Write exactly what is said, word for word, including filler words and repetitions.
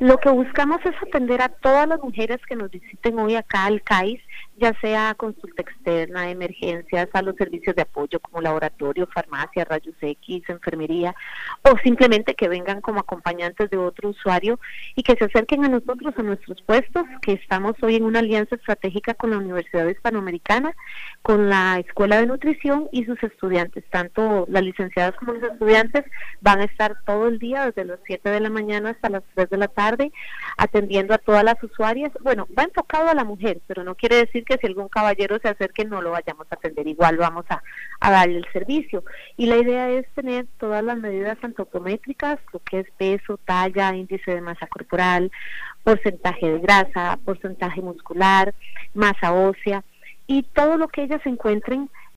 Lo que buscamos es atender a todas las mujeres que nos visiten hoy acá al C A I S, ya sea consulta externa, emergencias, a los servicios de apoyo como laboratorio, farmacia, rayos X, enfermería, o simplemente que vengan como acompañantes de otro usuario y que se acerquen a nosotros, a nuestros puestos, que estamos hoy en una alianza estratégica con la Universidad Hispanoamericana, con la Escuela de Nutrición y sus estudiantes. Tanto las licenciadas como los estudiantes van a estar todo el día, desde las siete de la mañana hasta las tres de la tarde, atendiendo a todas las usuarias. Bueno, va enfocado a la mujer, pero no quiere decir que si algún caballero se acerque no lo vayamos a atender, igual vamos a, a darle el servicio. Y la idea es tener todas las medidas antropométricas, lo que es peso, talla, índice de masa corporal, porcentaje de grasa, porcentaje muscular, masa ósea, y todo lo que ellas encuentren